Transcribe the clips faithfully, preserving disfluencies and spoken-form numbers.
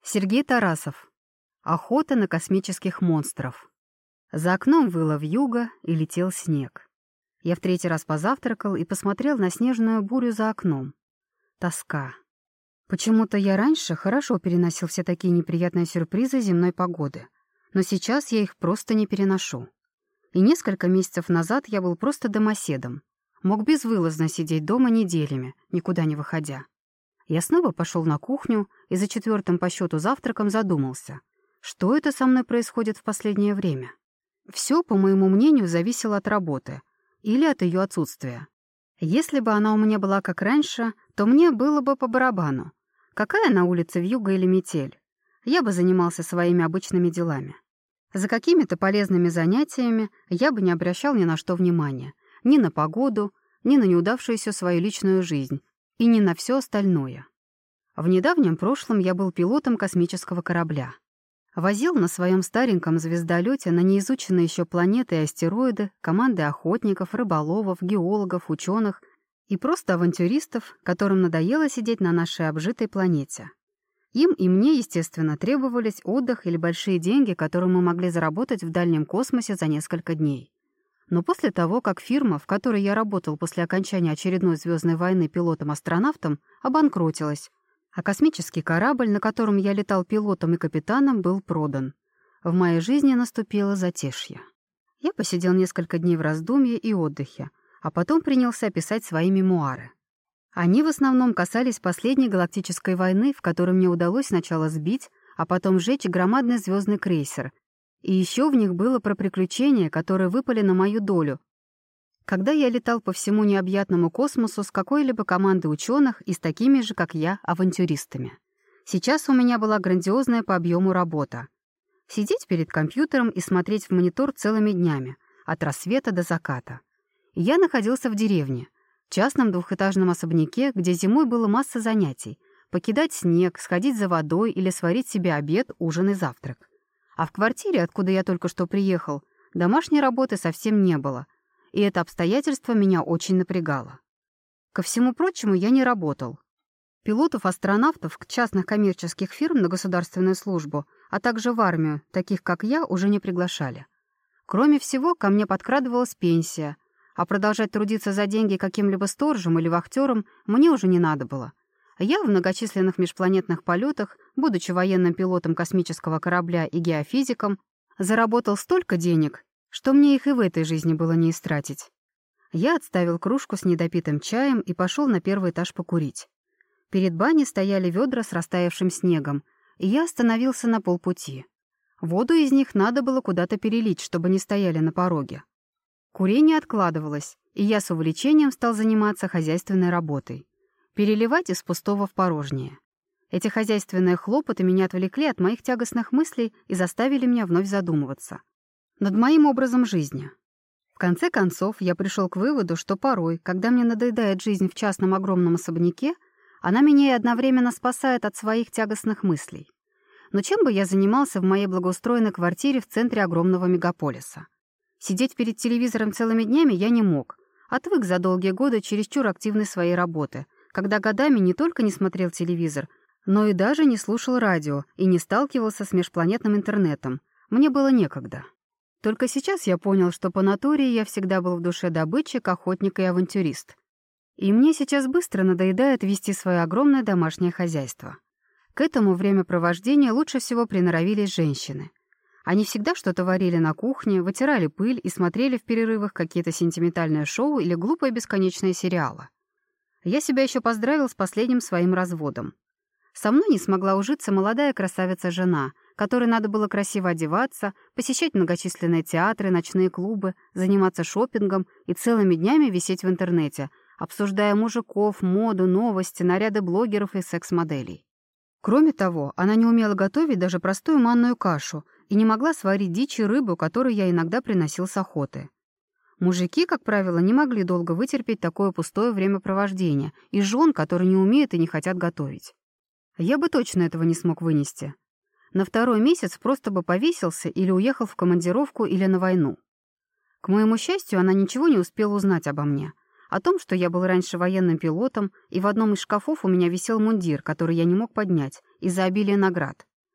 Сергей Тарасов. Охота на космических монстров. За окном выла вьюга и летел снег. Я в третий раз позавтракал и посмотрел на снежную бурю за окном. Тоска. Почему-то я раньше хорошо переносил все такие неприятные сюрпризы земной погоды, но сейчас я их просто не переношу. И несколько месяцев назад я был просто домоседом. Мог безвылазно сидеть дома неделями, никуда не выходя. Я снова пошел на кухню и за четвертым по счету завтраком задумался, что это со мной происходит в последнее время. Все, по моему мнению, зависело от работы или от ее отсутствия. Если бы она у меня была как раньше, то мне было бы по барабану. Какая на улице вьюга или метель? Я бы занимался своими обычными делами. За какими-то полезными занятиями я бы не обращал ни на что внимания. Ни на погоду, ни на неудавшуюся свою личную жизнь, и не на все остальное. В недавнем прошлом я был пилотом космического корабля. Возил на своем стареньком звездолете на неизученные еще планеты и астероиды команды охотников, рыболовов, геологов, ученых и просто авантюристов, которым надоело сидеть на нашей обжитой планете. Им и мне, естественно, требовались отдых или большие деньги, которые мы могли заработать в дальнем космосе за несколько дней. Но после того, как фирма, в которой я работал после окончания очередной звездной войны пилотом-астронавтом, обанкротилась, а космический корабль, на котором я летал пилотом и капитаном, был продан, в моей жизни наступило затишье. Я посидел несколько дней в раздумье и отдыхе, а потом принялся писать свои мемуары. Они в основном касались последней галактической войны, в которой мне удалось сначала сбить, а потом сжечь громадный звездный крейсер. И еще в них было про приключения, которые выпали на мою долю, когда я летал по всему необъятному космосу с какой-либо командой ученых и с такими же, как я, авантюристами. Сейчас у меня была грандиозная по объему работа. Сидеть перед компьютером и смотреть в монитор целыми днями, от рассвета до заката. И я находился в деревне, частном двухэтажном особняке, где зимой было масса занятий: покидать снег, сходить за водой или сварить себе обед, ужин и завтрак. А в квартире, откуда я только что приехал, домашней работы совсем не было, и это обстоятельство меня очень напрягало. Ко всему прочему, я не работал. Пилотов-астронавтов к частных коммерческих фирм на государственную службу, а также в армию, таких как я, уже не приглашали. Кроме всего, ко мне подкрадывалась пенсия, а продолжать трудиться за деньги каким-либо сторожем или вахтером мне уже не надо было. Я в многочисленных межпланетных полетах, будучи военным пилотом космического корабля и геофизиком, заработал столько денег, что мне их и в этой жизни было не истратить. Я отставил кружку с недопитым чаем и пошел на первый этаж покурить. Перед баней стояли ведра с растаявшим снегом, и я остановился на полпути. Воду из них надо было куда-то перелить, чтобы не стояли на пороге. Курение откладывалось, и я с увлечением стал заниматься хозяйственной работой. Переливать из пустого в порожнее. Эти хозяйственные хлопоты меня отвлекли от моих тягостных мыслей и заставили меня вновь задумываться над моим образом жизни. В конце концов, я пришел к выводу, что порой, когда мне надоедает жизнь в частном огромном особняке, она меня и одновременно спасает от своих тягостных мыслей. Но чем бы я занимался в моей благоустроенной квартире в центре огромного мегаполиса? Сидеть перед телевизором целыми днями я не мог. Отвык за долгие годы чересчур активной своей работы, когда годами не только не смотрел телевизор, но и даже не слушал радио и не сталкивался с межпланетным интернетом. Мне было некогда. Только сейчас я понял, что по натуре я всегда был в душе добытчик, охотник и авантюрист. И мне сейчас быстро надоедает вести свое огромное домашнее хозяйство. К этому времяпровождению лучше всего приноровились женщины. Они всегда что-то варили на кухне, вытирали пыль и смотрели в перерывах какие-то сентиментальные шоу или глупые бесконечные сериалы. Я себя еще поздравил с последним своим разводом. Со мной не смогла ужиться молодая красавица-жена, которой надо было красиво одеваться, посещать многочисленные театры, ночные клубы, заниматься шопингом и целыми днями висеть в интернете, обсуждая мужиков, моду, новости, наряды блогеров и секс-моделей. Кроме того, она не умела готовить даже простую манную кашу и не могла сварить дичь и рыбу, которую я иногда приносил с охоты. Мужики, как правило, не могли долго вытерпеть такое пустое времяпровождение и жен, которые не умеют и не хотят готовить. Я бы точно этого не смог вынести. На второй месяц просто бы повесился или уехал в командировку или на войну. К моему счастью, она ничего не успела узнать обо мне. О том, что я был раньше военным пилотом, и в одном из шкафов у меня висел мундир, который я не мог поднять из-за обилия наград.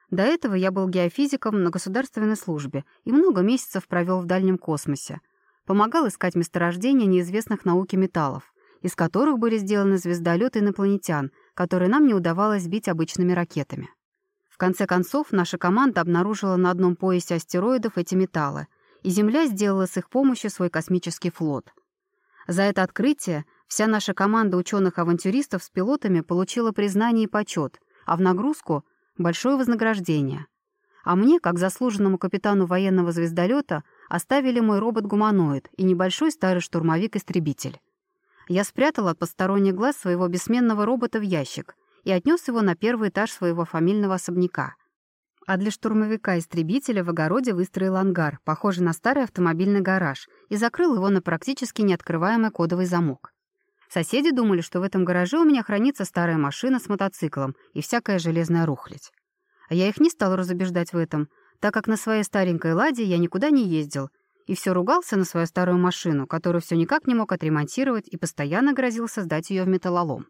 До этого я был геофизиком на государственной службе и много месяцев провел в дальнем космосе. Помогал искать месторождения неизвестных науке металлов, из которых были сделаны звездолеты инопланетян, которые нам не удавалось сбить обычными ракетами. В конце концов, наша команда обнаружила на одном поясе астероидов эти металлы, и Земля сделала с их помощью свой космический флот. За это открытие вся наша команда ученых-авантюристов с пилотами получила признание и почет, а в нагрузку — большое вознаграждение. А мне, как заслуженному капитану военного звездолета, оставили мой робот-гуманоид и небольшой старый штурмовик-истребитель. Я спрятал от посторонних глаз своего бессменного робота в ящик и отнес его на первый этаж своего фамильного особняка. А для штурмовика-истребителя в огороде выстроил ангар, похожий на старый автомобильный гараж, и закрыл его на практически неоткрываемый кодовый замок. Соседи думали, что в этом гараже у меня хранится старая машина с мотоциклом и всякая железная рухлядь. А я их не стал разубеждать в этом, так как на своей старенькой «Ладе» я никуда не ездил, и все ругался на свою старую машину, которую все никак не мог отремонтировать и постоянно грозился сдать ее в металлолом.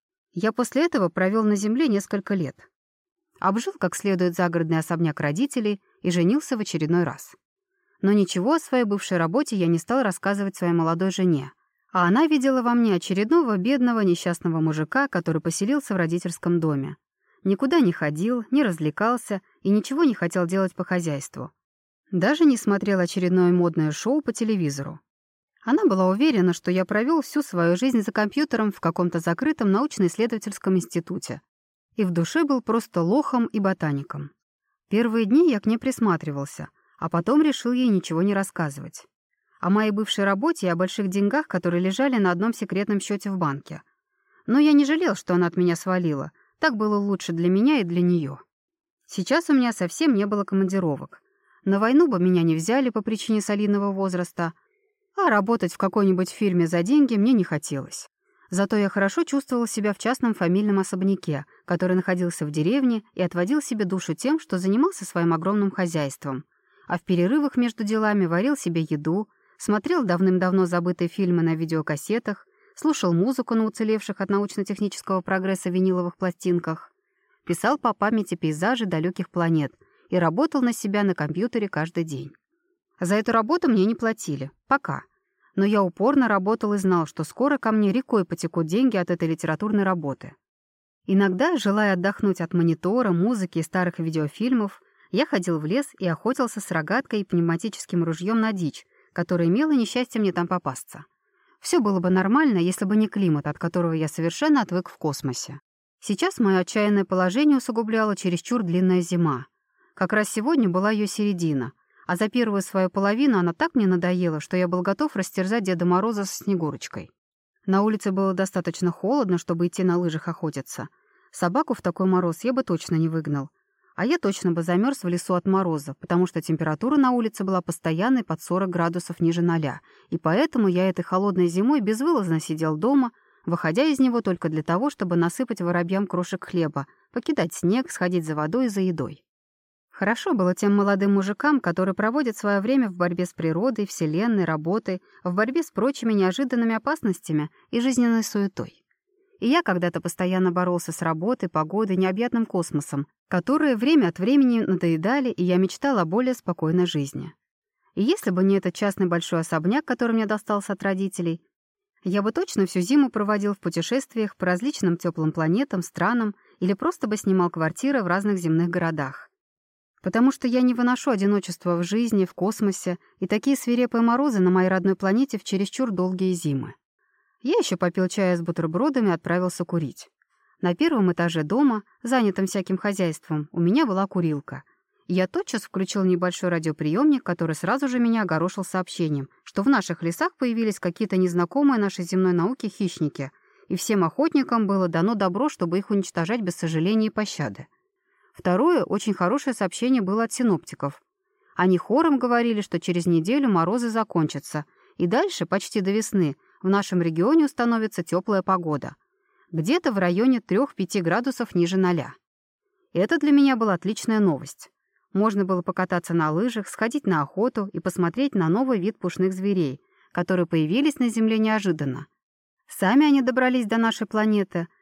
Я после этого провел на земле несколько лет. Обжил как следует загородный особняк родителей и женился в очередной раз. Но ничего о своей бывшей работе я не стал рассказывать своей молодой жене, а она видела во мне очередного бедного несчастного мужика, который поселился в родительском доме. Никуда не ходил, не развлекался и ничего не хотел делать по хозяйству. Даже не смотрел очередное модное шоу по телевизору. Она была уверена, что я провел всю свою жизнь за компьютером в каком-то закрытом научно-исследовательском институте. И в душе был просто лохом и ботаником. Первые дни я к ней присматривался, а потом решил ей ничего не рассказывать. О моей бывшей работе и о больших деньгах, которые лежали на одном секретном счете в банке. Но я не жалел, что она от меня свалила. Так было лучше для меня и для нее. Сейчас у меня совсем не было командировок. На войну бы меня не взяли по причине солидного возраста, а работать в какой-нибудь фирме за деньги мне не хотелось. Зато я хорошо чувствовал себя в частном фамильном особняке, который находился в деревне и отводил себе душу тем, что занимался своим огромным хозяйством. А в перерывах между делами варил себе еду, смотрел давным-давно забытые фильмы на видеокассетах, слушал музыку на уцелевших от научно-технического прогресса виниловых пластинках, писал по памяти пейзажи далеких планет и работал на себя на компьютере каждый день. За эту работу мне не платили. Пока. Но я упорно работал и знал, что скоро ко мне рекой потекут деньги от этой литературной работы. Иногда, желая отдохнуть от монитора, музыки и старых видеофильмов, я ходил в лес и охотился с рогаткой и пневматическим ружьем на дичь, которая имела несчастье мне там попасться. Все было бы нормально, если бы не климат, от которого я совершенно отвык в космосе. Сейчас мое отчаянное положение усугубляла чересчур длинная зима. Как раз сегодня была ее середина, а за первую свою половину она так мне надоела, что я был готов растерзать Деда Мороза со Снегурочкой. На улице было достаточно холодно, чтобы идти на лыжах охотиться. Собаку в такой мороз я бы точно не выгнал. А я точно бы замерз в лесу от мороза, потому что температура на улице была постоянной под сорок градусов ниже ноля, и поэтому я этой холодной зимой безвылазно сидел дома, выходя из него только для того, чтобы насыпать воробьям крошек хлеба, покидать снег, сходить за водой и за едой. Хорошо было тем молодым мужикам, которые проводят свое время в борьбе с природой, вселенной, работой, в борьбе с прочими неожиданными опасностями и жизненной суетой. И я когда-то постоянно боролся с работой, погодой, необъятным космосом, которые время от времени надоедали, и я мечтал о более спокойной жизни. И если бы не этот частный большой особняк, который мне достался от родителей, я бы точно всю зиму проводил в путешествиях по различным теплым планетам, странам или просто бы снимал квартиры в разных земных городах. Потому что я не выношу одиночества в жизни, в космосе и такие свирепые морозы на моей родной планете в чересчур долгие зимы. Я еще попил чая с бутербродами и отправился курить. На первом этаже дома, занятом всяким хозяйством, у меня была курилка. И я тотчас включил небольшой радиоприемник, который сразу же меня огорошил сообщением, что в наших лесах появились какие-то незнакомые нашей земной науке хищники, и всем охотникам было дано добро, чтобы их уничтожать без сожаления и пощады. Второе, очень хорошее сообщение было от синоптиков. Они хором говорили, что через неделю морозы закончатся, и дальше, почти до весны, в нашем регионе установится теплая погода. Где-то в районе трёх-пяти градусов ниже ноля. Это для меня была отличная новость. Можно было покататься на лыжах, сходить на охоту и посмотреть на новый вид пушных зверей, которые появились на Земле неожиданно. Сами они добрались до нашей планеты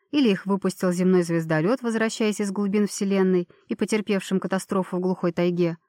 Или их выпустил земной звездолет, возвращаясь из глубин Вселенной и потерпевшим катастрофу в глухой тайге.